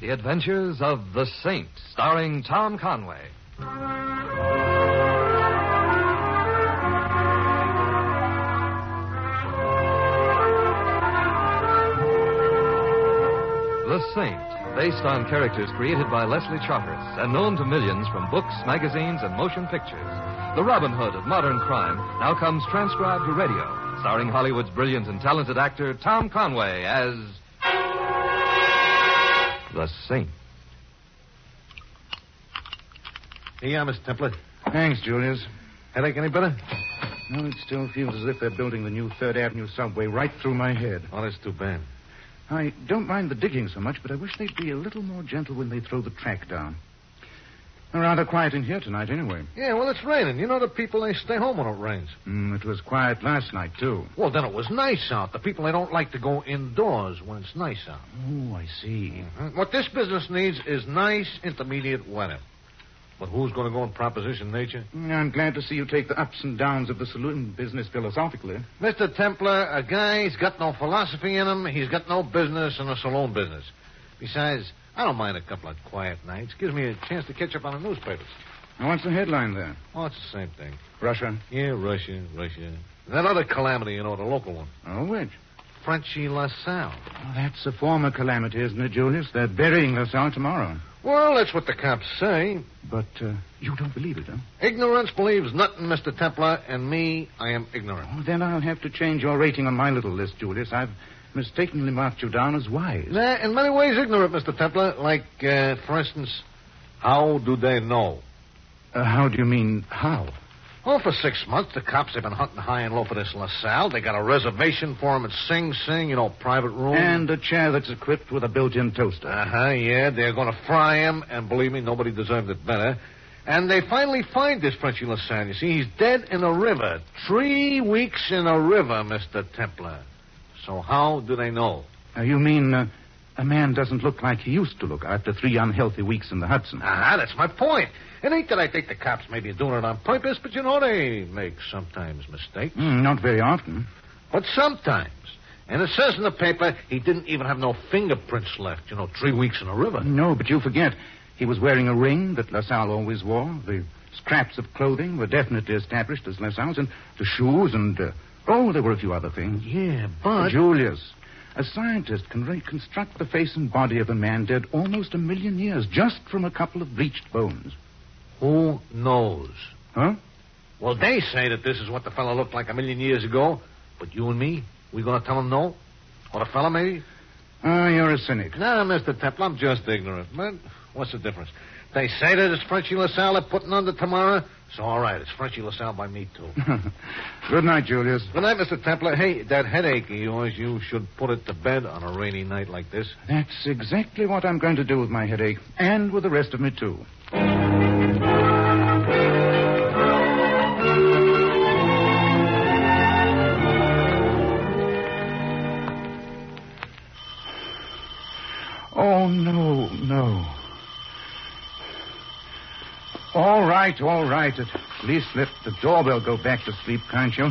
The Adventures of the Saint, starring Tom Conway. The Saint, based on characters created by Leslie Charteris and known to millions from books, magazines, and motion pictures. The Robin Hood of modern crime now comes transcribed to radio, starring Hollywood's brilliant and talented actor Tom Conway as the Saint. Here you are, Mr. Templar. Thanks, Julius. Headache any better? No, it still feels as if they're building the new 3rd Avenue subway right through my head. Oh, that's too bad. I don't mind the digging so much, but I wish they'd be a little more gentle when they throw the track down. They're rather quiet in here tonight, anyway. Yeah, well, it's raining. You know, the people, they stay home when it rains. It was quiet last night, too. Well, then it was nice out. The people, they don't like to go indoors when it's nice out. Oh, I see. Mm-hmm. What this business needs is nice, intermediate weather. But who's going to go in proposition nature? I'm glad to see you take the ups and downs of the saloon business philosophically. Mr. Templar, a guy's got no philosophy in him. He's got no business in the saloon business. Besides, I don't mind a couple of quiet nights. Gives me a chance to catch up on the newspapers. Now, what's the headline there? Oh, it's the same thing. Russia? Yeah, Russia. That other calamity, you know, the local one. Oh, which? Frenchy LaSalle. Oh, that's a former calamity, isn't it, Julius? They're burying LaSalle tomorrow. Well, that's what the cops say. But you don't believe it, huh? Ignorance believes nothing, Mr. Templar, and me, I am ignorant. Oh, then I'll have to change your rating on my little list, Julius. I've mistakenly marked you down as wise. In many ways ignorant, Mr. Templar. Like, for instance, how do they know? How do you mean, how? Well, for 6 months, the cops have been hunting high and low for this LaSalle. They got a reservation for him at Sing Sing, you know, private room. And a chair that's equipped with a built-in toaster. Yeah. They're going to fry him, and believe me, nobody deserved it better. And they finally find this Frenchy LaSalle. You see, he's dead in a river. 3 weeks in a river, Mr. Templar. So how do they know? You mean a man doesn't look like he used to look after 3 unhealthy weeks in the Hudson? That's my point. It ain't that I think the cops may be doing it on purpose, but, you know, they make sometimes mistakes. Not very often. But sometimes. And it says in the paper he didn't even have no fingerprints left, 3 weeks in a river. No, but you forget. He was wearing a ring that LaSalle always wore. The scraps of clothing were definitely established as LaSalle's, and the shoes and... there were a few other things. Yeah, but... Julius, a scientist can reconstruct the face and body of a man dead almost 1 million years just from a couple of bleached bones. Who knows? Huh? Well, they say that this is what the fellow looked like 1 million years ago. But you and me, we going to tell him no? Or the fellow, maybe? You're a cynic. No, Mr. Templar, I'm just ignorant. But what's the difference? They say that it's Frenchy LaSalle they're putting under tomorrow. So, all right, it's Frenchy LaSalle by me, too. Good night, Julius. Good night, Mr. Templar. Hey, that headache of yours, you should put it to bed on a rainy night like this. That's exactly what I'm going to do with my headache. And with the rest of me, too. Oh, no. All right. At least let the doorbell go back to sleep, can't you?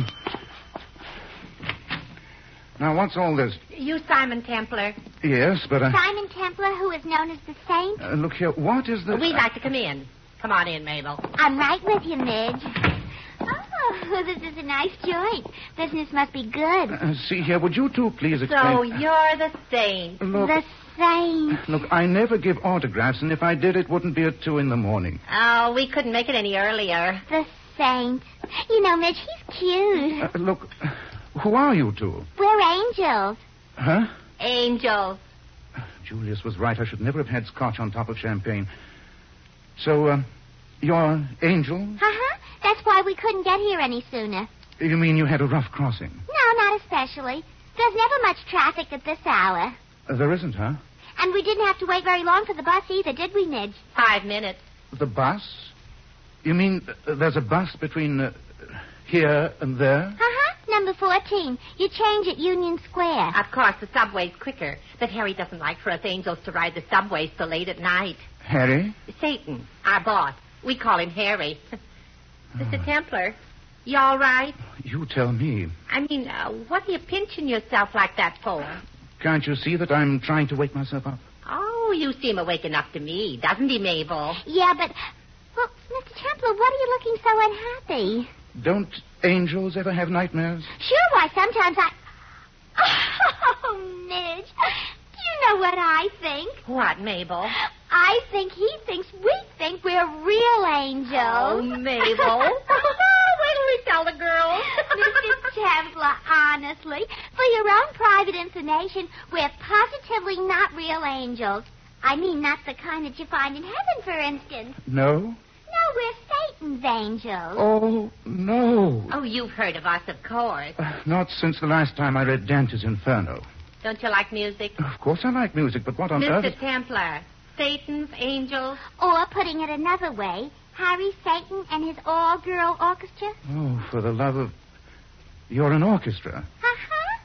Now, what's all this? You Simon Templar. Yes, but Simon Templar, who is known as the Saint? Look here, what is this? We'd like to come in. Come on in, Mabel. I'm right with you, Midge. Oh, this is a nice joint. Business must be good. See here, would you two please explain... So you're the Saint. Look, the Saint. Look, I never give autographs, and if I did, it wouldn't be at 2 a.m. Oh, we couldn't make it any earlier. The Saint. You know, Midge, he's cute. Look, who are you two? We're angels. Huh? Angels. Julius was right. I should never have had scotch on top of champagne. So, you're angels? Uh-huh. That's why we couldn't get here any sooner. You mean you had a rough crossing? No, not especially. There's never much traffic at this hour. There isn't, huh? And we didn't have to wait very long for the bus either, did we, Midge? 5 minutes. The bus? You mean there's a bus between here and there? Uh-huh. Number 14. You change at Union Square. Of course, the subway's quicker. But Harry doesn't like for us angels to ride the subway so late at night. Harry? Satan, our boss. We call him Harry. Mr. Templar, you all right? You tell me. I mean, what are you pinching yourself like that for? Can't you see that I'm trying to wake myself up? Oh, Oh, you seem awake enough to me, doesn't he, Mabel? Yeah, but... Well, Mr. Templar, what are you looking so unhappy? Don't angels ever have nightmares? Sure, why, sometimes I... Oh, Midge, do you know what I think? What, Mabel? I think he thinks we think we're real angels. Oh, Mabel. Wait till we tell the girls. Mr. Templar, honestly, for your own private information, we're positively not real angels. I mean, not the kind that you find in heaven, for instance. No? No, we're Satan's angels. Oh, no. Oh, you've heard of us, of course. Not since the last time I read Dante's Inferno. Don't you like music? Of course I like music, but what on earth... Mr. Templar, Satan's angels. Or, putting it another way, Harry Satan and his all-girl orchestra. Oh, for the love of... You're an orchestra. Uh-huh.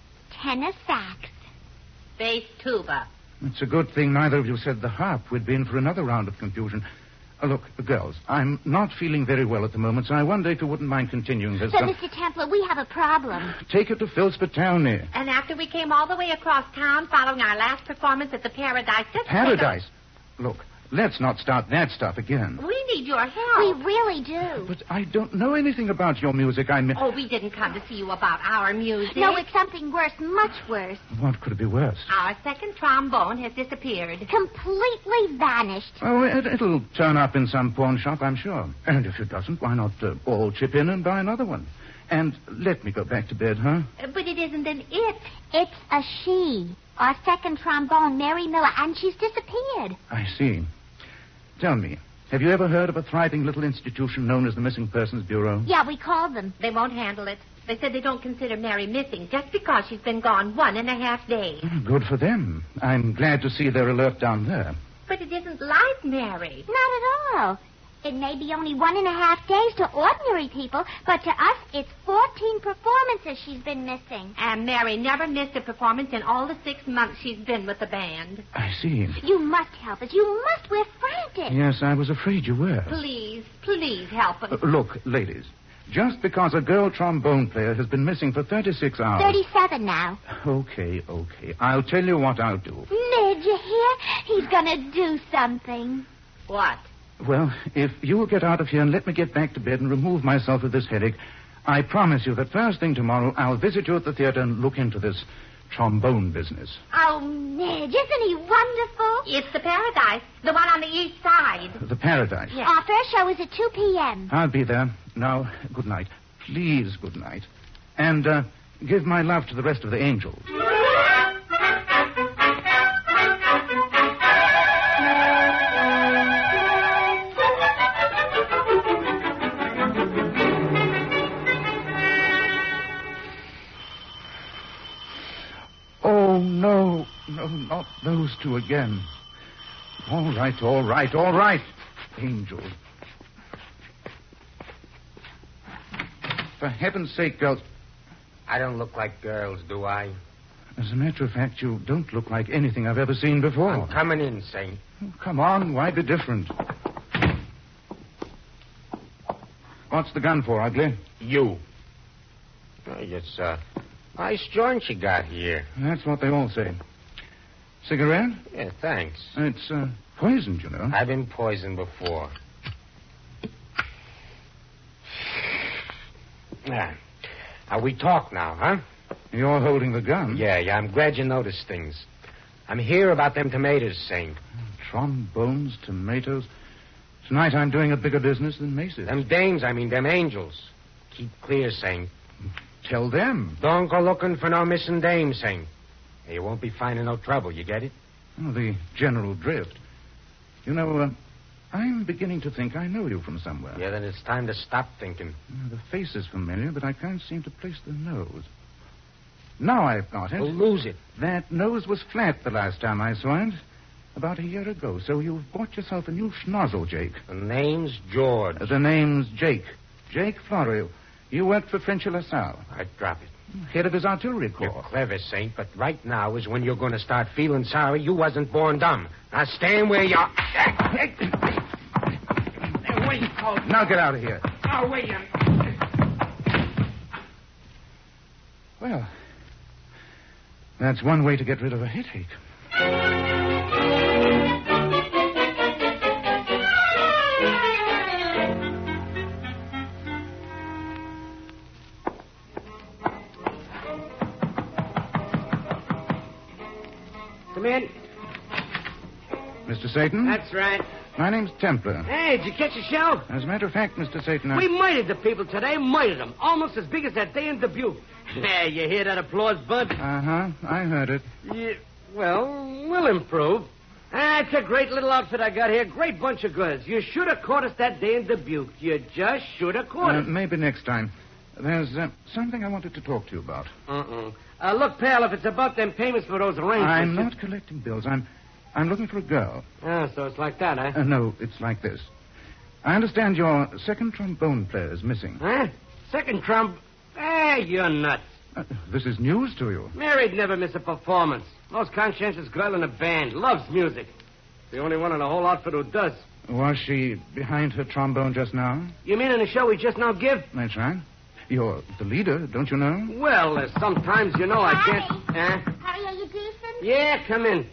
Tenor sax. Bass tuba. It's a good thing neither of you said the harp. We'd be in for another round of confusion. Look, girls, I'm not feeling very well at the moment, so I wonder if you wouldn't mind continuing this. But, Mr. Templar, we have a problem. Take it to Philspeth Town there. And after we came all the way across town following our last performance at the Paradise... Paradise? Look, let's not start that stuff again. We need your We help. really do. But I don't know anything about your music. Oh, we didn't come to see you about our music. No, it's something worse, much worse. What could it be worse? Our second trombone has disappeared. Completely vanished. Oh, it'll turn up in some pawn shop, I'm sure. And if it doesn't, why not all chip in and buy another one? And let me go back to bed, huh? But it isn't an it. It's a she. Our second trombone, Mary Miller, and she's disappeared. I see. Tell me, have you ever heard of a thriving little institution known as the Missing Persons Bureau? Yeah, we called them. They won't handle it. They said they don't consider Mary missing just because she's been gone 1.5 days. Good for them. I'm glad to see they're alert down there. But it isn't like Mary. Not at all. It may be only 1.5 days to ordinary people, but to us, it's 14 performances she's been missing. And Mary never missed a performance in all the 6 months she's been with the band. I see. You must help us. You must. We're frantic. Yes, I was afraid you were. Please, please help us. Look, ladies, just because a girl trombone player has been missing for 36 hours... 37 now. Okay. I'll tell you what I'll do. Midge, you hear? He's going to do something. What? Well, if you'll get out of here and let me get back to bed and remove myself of this headache, I promise you that first thing tomorrow I'll visit you at the theater and look into this trombone business. Oh, Midge, isn't he wonderful? It's the Paradise, the one on the east side. The Paradise. Yes. Our first show is at 2 p.m. I'll be there. Now, good night. Please, good night. And give my love to the rest of the angels. Oh, no, not those two again. All right. Angels. For heaven's sake, girls. I don't look like girls, do I? As a matter of fact, you don't look like anything I've ever seen before. I'm coming in, Saint. Oh, come on, why be different? What's the gun for, Ugly? You. Oh, it's a nice joint you got here. That's what they all say. Cigarette? Yeah, thanks. It's poisoned, you know. I've been poisoned before. Yeah. Now, we talk now, huh? You're holding the gun. Yeah, I'm glad you noticed things. I'm here about them tomatoes, Saint. Trombones, tomatoes. Tonight I'm doing a bigger business than Macy's. Them dames, them angels. Keep clear, Saint. Tell them. Don't go looking for no missing dames, Saint. You won't be finding no trouble, you get it? Oh, the general drift. You know, I'm beginning to think I know you from somewhere. Yeah, then it's time to stop thinking. The face is familiar, but I can't seem to place the nose. Now I've got it. We'll lose it. That nose was flat the last time I saw it. About a year ago. So you've bought yourself a new schnozzle, Jake. The name's George. The name's Jake. Jake Florio. You worked for Frenchy LaSalle. I'd drop it. Head of his artillery You're corps. clever, Saint, but right now is when you're going to start feeling sorry you wasn't born dumb. Now stand where you are. Now get out of here. Oh, wait. Well, that's one way to get rid of a headache. Come in. Mr. Satan? That's right. My name's Templar. Hey, did you catch a shell? As a matter of fact, Mr. Satan, We murdered the people today, murdered them. Almost as big as that day in Dubuque. Yeah, you hear that applause, Bud? Uh-huh. I heard it. Yeah, well, we'll improve. It's a great little outfit I got here. Great bunch of goods. You should have caught us that day in Dubuque. You just should have caught us. Maybe next time. There's something I wanted to talk to you about. Look, pal, if it's about them payments for those arrangements... I'm not collecting bills. I'm looking for a girl. Ah, so it's like that, huh? No, it's like this. I understand your second trombone player is missing. Huh? Second trump? You're nuts. This is news to you. Mary'd never miss a performance. Most conscientious girl in the band. Loves music. The only one in the whole outfit who does. Was she behind her trombone just now? You mean in the show we just now give? That's right. You're the leader, don't you know? Well, sometimes, you know, I can't... Harry, are you decent? Yeah, come in.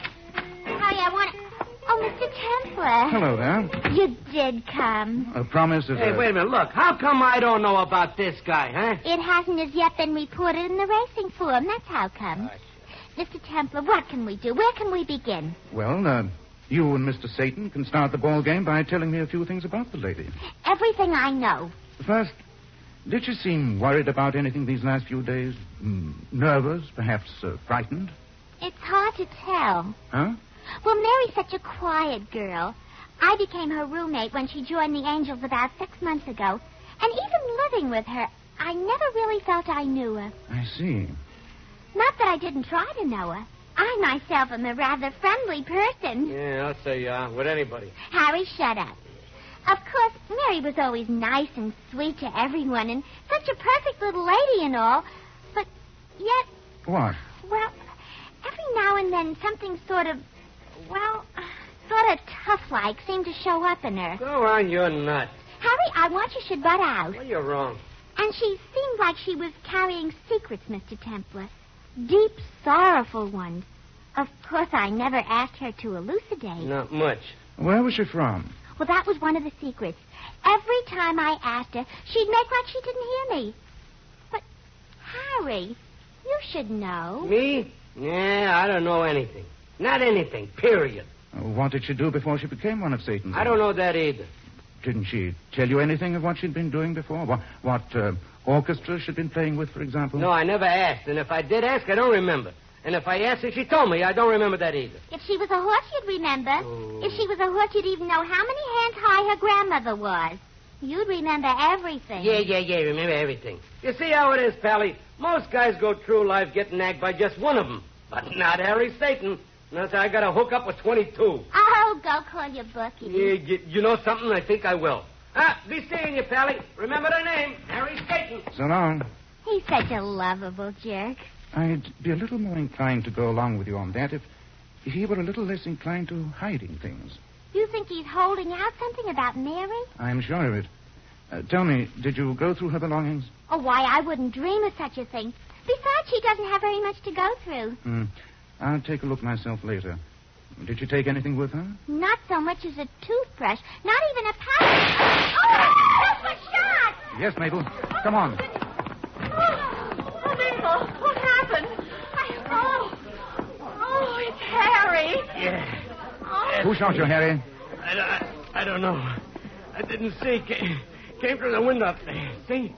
Harry, I want to... Oh, Mr. Templar. Hello there. You did come. A promise is Hey, wait a minute. Look, how come I don't know about this guy, huh? It hasn't as yet been reported in the racing form. That's how come. Mr. Templar, what can we do? Where can we begin? Well, you and Mr. Satan can start the ball game by telling me a few things about the lady. Everything I know. First, did she seem worried about anything these last few days? Nervous, perhaps frightened? It's hard to tell. Huh? Well, Mary's such a quiet girl. I became her roommate when she joined the Angels about 6 months ago. And even living with her, I never really felt I knew her. I see. Not that I didn't try to know her. I myself am a rather friendly person. Yeah, I'll say with anybody. Harry, shut up. Of course, Mary was always nice and sweet to everyone, and such a perfect little lady and all. But yet... What? Well, every now and then something sort of tough-like seemed to show up in her. Go on, you're nuts. Harry, I want you should butt out. Well, you're wrong. And she seemed like she was carrying secrets, Mr. Templar. Deep, sorrowful ones. Of course, I never asked her to elucidate. Not much. Where was she from? Well, that was one of the secrets. Every time I asked her, she'd make like she didn't hear me. But, Harry, you should know. Me? Yeah, I don't know anything. Not anything, period. What did she do before she became one of Satan's? I don't know that either. Didn't she tell you anything of what she'd been doing before? What orchestra she'd been playing with, for example? No, I never asked. And if I did ask, I don't remember. And if I asked her, she told me. I don't remember that either. If she was a horse, you'd remember. Oh. If she was a horse, you'd even know how many hands high her grandmother was. You'd remember everything. Yeah, remember everything. You see how it is, Pally? Most guys go through life getting nagged by just one of them. But not Harry Satan. Now, I got to hook up with 22. Oh, go call your bookie. Yeah, you know something? I think I will. Be seeing you, Pally. Remember the name, Harry Satan. So long. He's such a lovable jerk. I'd be a little more inclined to go along with you on that if he were a little less inclined to hiding things. You think he's holding out something about Mary? I'm sure of it. Tell me, did you go through her belongings? Oh, why, I wouldn't dream of such a thing. Besides, she doesn't have very much to go through. I'll take a look myself later. Did she take anything with her? Not so much as a toothbrush. Not even a powder. Oh, that's a shot! Yes, Mabel. Come on. Oh, Mabel, what happened? Oh, it's Harry. Yeah. Who shot you, Harry? I don't know. I didn't see. Came through the window up there. See?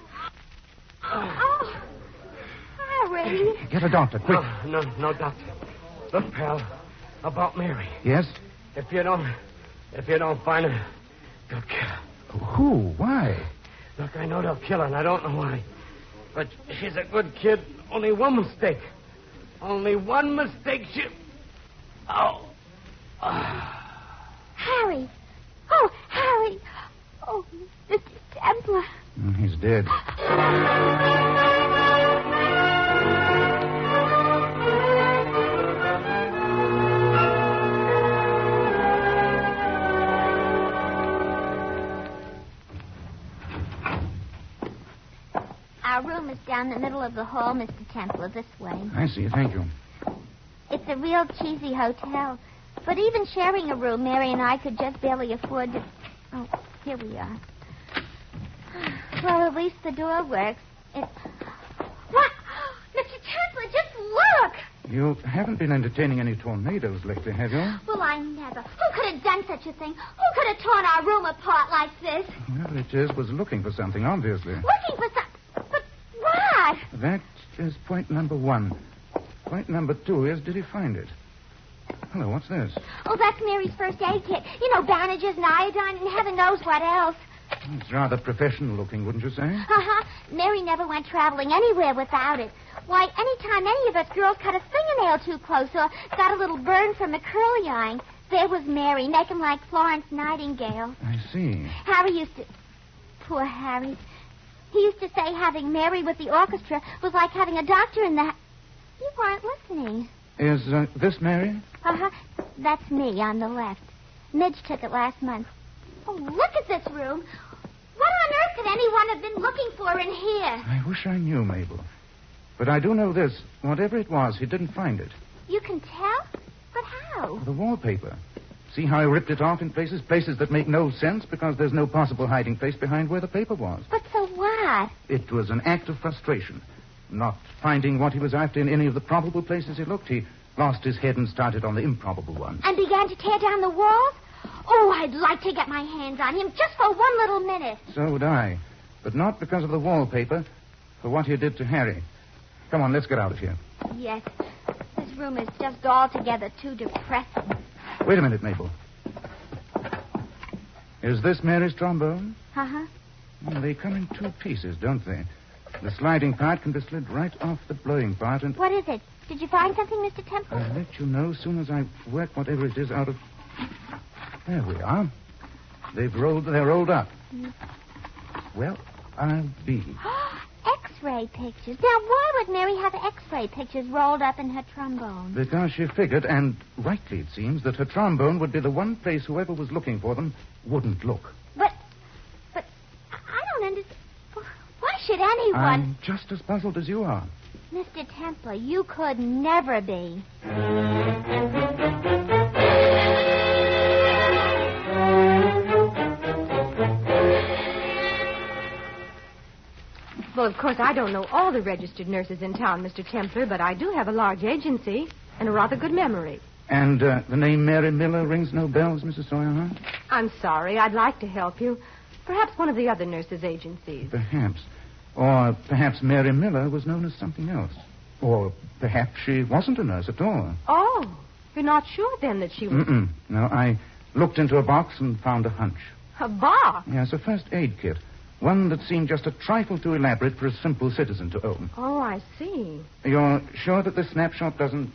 Oh, Harry. Get a doctor, quick. No, doctor. Look, pal, about Mary. Yes? If you don't find her, they'll kill her. Who? Why? Look, I know they'll kill her, and I don't know why. But she's a good kid. Only one mistake. Only one mistake. Oh. Harry. Oh, Harry. Oh, Mr. Templar. He's dead. Our room is down the middle of the hall, Mr. Templar, this way. I see. Thank you. It's a real cheesy hotel. But even sharing a room, Mary and I could just barely afford to... Oh, here we are. Well, at least the door works. What? Mr. Templar, just look! You haven't been entertaining any tornadoes lately, have you? Well, I never. Who could have done such a thing? Who could have torn our room apart like this? Well, it was looking for something, obviously. Looking for some... But what? That is point number 1. Point number 2 is, did he find it? Hello, what's this? Oh, that's Mary's first aid kit. You know, bandages and iodine and heaven knows what else. It's rather professional looking, wouldn't you say? Uh-huh. Mary never went traveling anywhere without it. Why, anytime any of us girls cut a fingernail too close or got a little burn from a curly iron, there was Mary, making like Florence Nightingale. I see. Harry used to... Poor Harry. He used to say having Mary with the orchestra was like having a doctor in the... You weren't listening. Is this Mary? Uh-huh. That's me on the left. Midge took it last month. Oh, look at this room. What on earth could anyone have been looking for in here? I wish I knew, Mabel. But I do know this. Whatever it was, he didn't find it. You can tell? But how? The wallpaper. See how he ripped it off in places that make no sense because there's no possible hiding place behind where the paper was. But so what? It was an act of frustration. Not finding what he was after in any of the probable places he looked, he lost his head and started on the improbable ones. And began to tear down the walls? Oh, I'd like to get my hands on him just for one little minute. So would I. But not because of the wallpaper, for what he did to Harry. Come on, let's get out of here. Yes. This room is just altogether too depressing. Wait a minute, Mabel. Is this Mary's trombone? Uh-huh. Well, they come in 2 pieces, don't they? The sliding part can be slid right off the blowing part and... What is it? Did you find something, Mr. Temple? I'll let you know as soon as I work whatever it is out of... There we are. They're rolled up. Well, I'll be. X-ray pictures. Now, why would Mary have X-ray pictures rolled up in her trombone? Because she figured, and rightly it seems, that her trombone would be the one place whoever was looking for them wouldn't look. But I don't understand. Why should anyone... I'm just as puzzled as you are. Mr. Templar, you could never be. Well, of course, I don't know all the registered nurses in town, Mr. Templar, but I do have a large agency and a rather good memory. And the name Mary Miller rings no bells, Mrs. Sawyer, huh? I'm sorry. I'd like to help you. Perhaps one of the other nurses' agencies. Perhaps. Or perhaps Mary Miller was known as something else. Or perhaps she wasn't a nurse at all. Oh, you're not sure, then, that she was... No, I looked into a box and found a hunch. A box? Yes, a first aid kit. One that seemed just a trifle too elaborate for a simple citizen to own. Oh, I see. You're sure that this snapshot doesn't...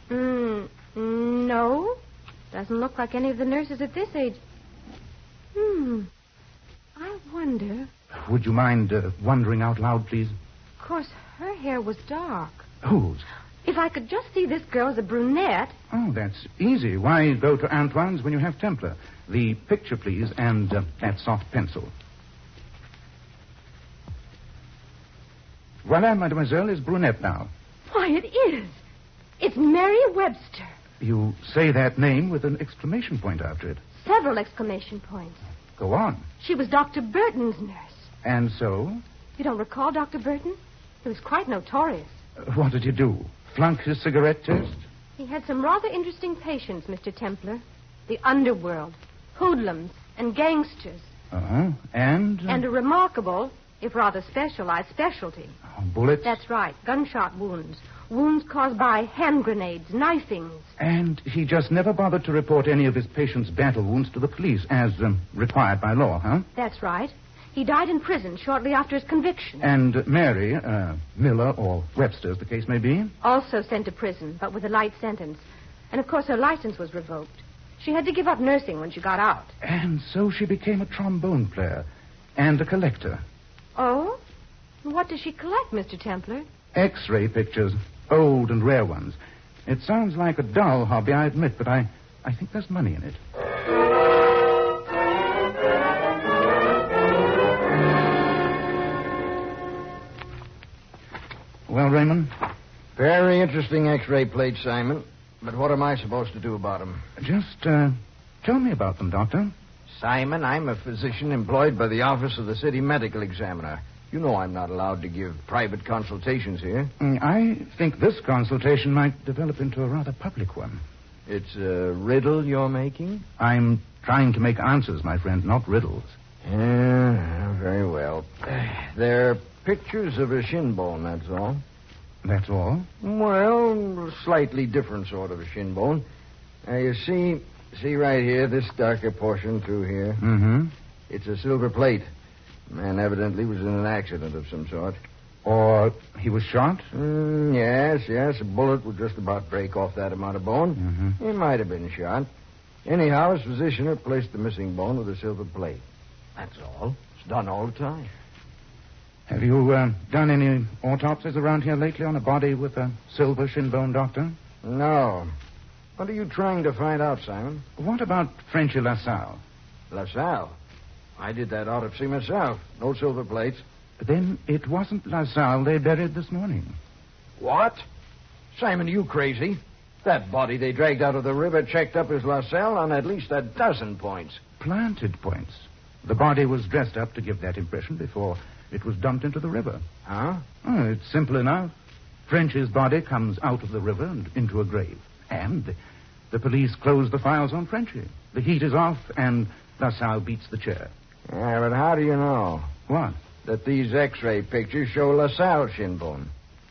No. Doesn't look like any of the nurses at this age. I wonder... Would you mind wondering out loud, please? Of course, her hair was dark. Whose? If I could just see this girl as a brunette... Oh, that's easy. Why go to Antoine's when you have Templar? The picture, please, and that soft pencil. Voila, mademoiselle, is brunette now. Why, it is. It's Mary Webster. You say that name with an exclamation point after it. Several exclamation points. Go on. She was Dr. Burton's nurse. And so? You don't recall Dr. Burton? He was quite notorious. What did he do? Flunk his cigarette test? He had some rather interesting patients, Mr. Templar. The underworld, hoodlums, and gangsters. Uh-huh. And? And a remarkable, if rather specialized, specialty. Bullets? That's right. Gunshot wounds. Wounds caused by hand grenades, knifings. And he just never bothered to report any of his patients' battle wounds to the police, as required by law, huh? That's right. He died in prison shortly after his conviction. And Mary, Miller or Webster, as the case may be? Also sent to prison, but with a light sentence. And, of course, her license was revoked. She had to give up nursing when she got out. And so she became a trombone player and a collector. Oh? What does she collect, Mr. Templar? X-ray pictures, old and rare ones. It sounds like a dull hobby, I admit, but I think there's money in it. Well, Raymond? Very interesting X-ray plates, Simon. But what am I supposed to do about them? Just tell me about them, Doctor. Simon, I'm a physician employed by the Office of the City Medical Examiner. You know I'm not allowed to give private consultations here. I think this consultation might develop into a rather public one. It's a riddle you're making? I'm trying to make answers, my friend, not riddles. Yeah, very well. They're pictures of a shin bone, that's all. That's all? Well, a slightly different sort of a shin bone. Now, you see right here, this darker portion through here? Mm-hmm. It's a silver plate. The man evidently was in an accident of some sort. Or he was shot? Yes. A bullet would just about break off that amount of bone. Mm-hmm. He might have been shot. Anyhow, his physician replaced the missing bone with a silver plate. That's all. It's done all the time. Have you done any autopsies around here lately on a body with a silver shin bone, Doctor? No. What are you trying to find out, Simon? What about Frenchy LaSalle? LaSalle? I did that autopsy myself. No silver plates. Then it wasn't LaSalle they buried this morning. What? Simon, you crazy? That body they dragged out of the river checked up as LaSalle on at least a dozen points. Planted points. The body was dressed up to give that impression before it was dumped into the river. Huh? Oh, it's simple enough. Frenchy's body comes out of the river and into a grave. And the police close the files on Frenchy. The heat is off, and LaSalle beats the chair. Yeah, but how do you know? What? That these X-ray pictures show LaSalle's shin bone.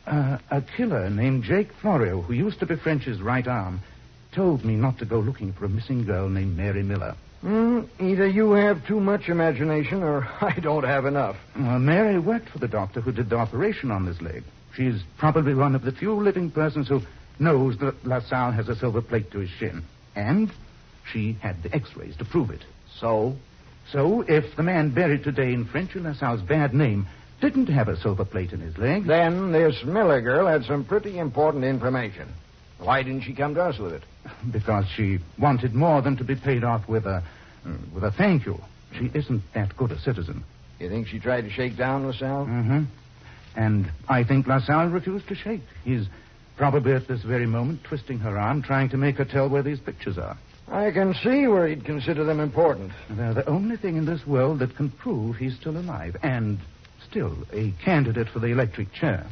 A killer named Jake Florio, who used to be Frenchy's right arm, told me not to go looking for a missing girl named Mary Miller. Either you have too much imagination or I don't have enough. Mary worked for the doctor who did the operation on this leg. She's probably one of the few living persons who knows that LaSalle has a silver plate to his shin. And she had the X-rays to prove it. So? So, if the man buried today in Frenchy LaSalle's bad name didn't have a silver plate in his leg... Then this Miller girl had some pretty important information. Why didn't she come to us with it? Because she wanted more than to be paid off with a thank you. She isn't that good a citizen. You think she tried to shake down LaSalle? Mm-hmm. And I think LaSalle refused to shake. He's probably at this very moment twisting her arm, trying to make her tell where these pictures are. I can see where he'd consider them important. They're the only thing in this world that can prove he's still alive and still a candidate for the electric chair.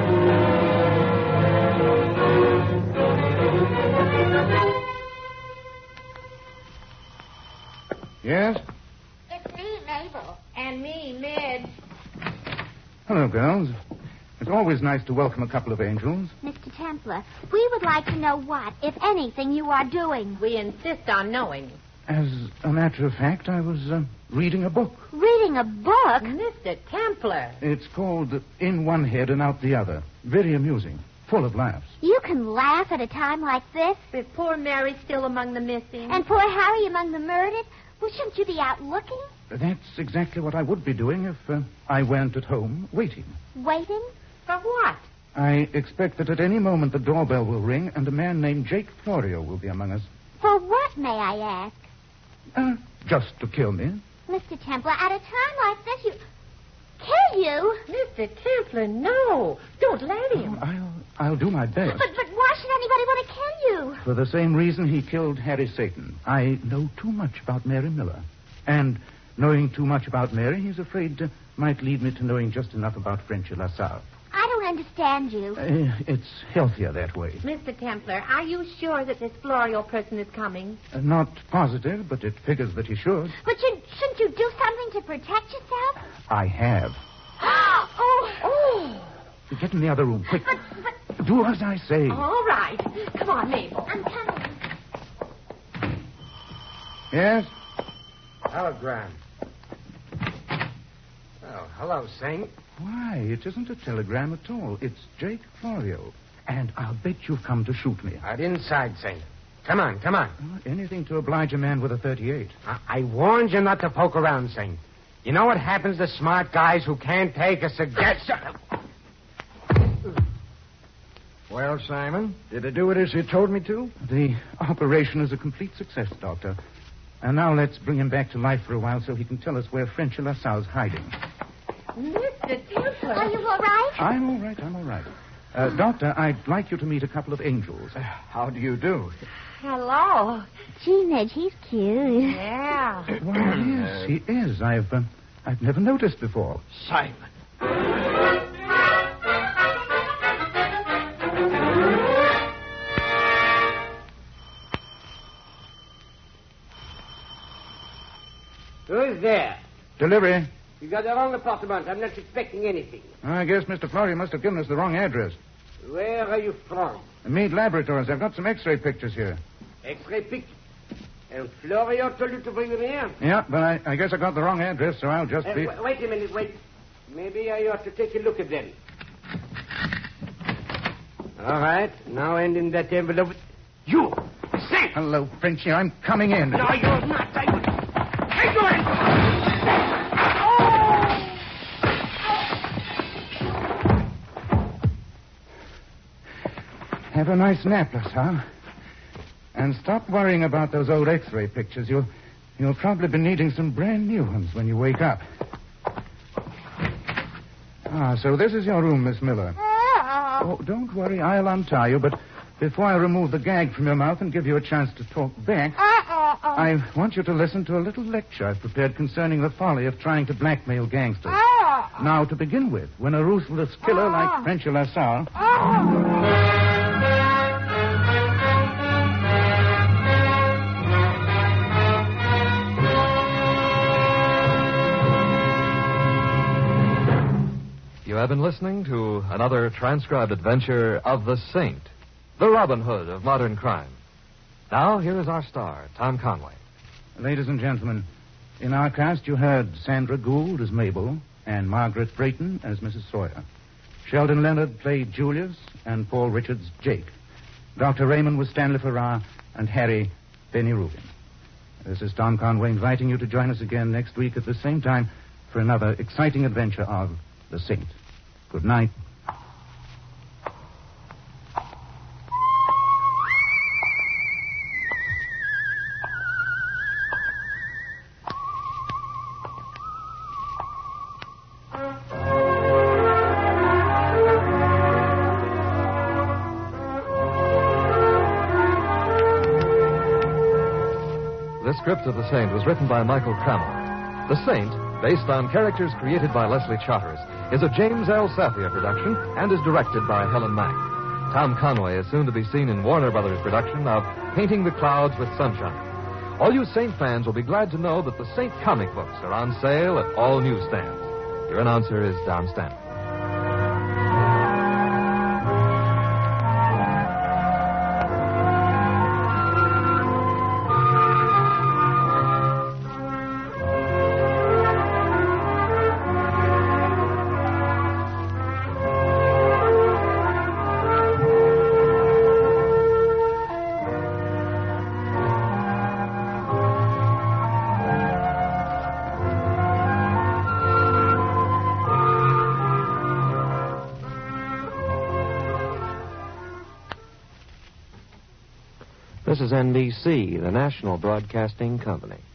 Yes? It's me, Mabel. And me, Midge. Hello, girls. It's always nice to welcome a couple of angels. Mr. Templar, we would like to know what, if anything, you are doing. We insist on knowing. As a matter of fact, I was reading a book. Reading a book? Mr. Templar. It's called In One Head and Out the Other. Very amusing. Full of laughs. You can laugh at a time like this? With poor Mary still among the missing. And poor Harry among the murdered? Well, shouldn't you be out looking? That's exactly what I would be doing if I weren't at home waiting. Waiting? For what? I expect that at any moment the doorbell will ring and a man named Jake Florio will be among us. For what, may I ask? Just to kill me. Mr. Templar, at a time like this, you... Kill you? Mr. Templar, no. Don't let him. I'll do my best. But why should anybody want to kill you? For the same reason he killed Harry Satan. I know too much about Mary Miller. And knowing too much about Mary, he's afraid might lead me to knowing just enough about Frenchy LaSalle. I don't understand you. It's healthier that way. Mr. Templar, are you sure that this Florio person is coming? Not positive, but it figures that he should. But shouldn't you do something to protect yourself? I have. Oh! Get in the other room, quick. But... Do as I say. All right. Come on, Mabel. I'm coming. Yes? Telegram. Oh, hello, Saint. Why, it isn't a telegram at all. It's Jake Florio. And I'll bet you've come to shoot me. Right inside, Saint. Come on. Anything to oblige a man with a 38. I warned you not to poke around, Saint. You know what happens to smart guys who can't take a suggestion? Well, Simon, did it do it as you told me to? The operation is a complete success, Doctor. And now let's bring him back to life for a while so he can tell us where Frenchy LaSalle's hiding. Mr. Templar. Are you all right? I'm all right. Doctor, I'd like you to meet a couple of angels. How do you do? Hello. Gee, Midge, he's cute. Yeah. Why, yes, he is. I've never noticed before. Simon, Who's there? Delivery. You got the wrong apartment. I'm not expecting anything. I guess Mr. Flory must have given us the wrong address. Where are you from? Mead Laboratories. I've got some X-ray pictures here. X-ray picture. And Florio told you to bring them here? Yeah, but I guess I got the wrong address, so I'll just be... Wait a minute, wait. Maybe I ought to take a look at them. All right. Now end in that envelope. You! Sam! Hello, Frenchy. I'm coming in. No, you're not. Hey, go ahead! Have a nice nap, LaSalle. And stop worrying about those old X-ray pictures. You'll probably be needing some brand new ones when you wake up. So this is your room, Miss Miller. Oh, don't worry. I'll untie you, but before I remove the gag from your mouth and give you a chance to talk back, I want you to listen to a little lecture I've prepared concerning the folly of trying to blackmail gangsters. Now, to begin with, when a ruthless killer like Frenchy LaSalle... You have been listening to another transcribed adventure of the Saint, the Robin Hood of modern crime. Now, here is our star, Tom Conway. Ladies and gentlemen, in our cast you heard Sandra Gould as Mabel and Margaret Brayton as Mrs. Sawyer. Sheldon Leonard played Julius and Paul Richards Jake. Dr. Raymond was Stanley Farrar and Harry Benny Rubin. This is Tom Conway inviting you to join us again next week at the same time for another exciting adventure of the Saint. Good night. The script of The Saint was written by Michael Crammell. The Saint, based on characters created by Leslie Charters, is a James L. Safier production and is directed by Helen Mack. Tom Conway is soon to be seen in Warner Brothers' production of Painting the Clouds with Sunshine. All you Saint fans will be glad to know that the Saint comic books are on sale at all newsstands. Your announcer is Don Stanley. This is NBC, the national broadcasting company.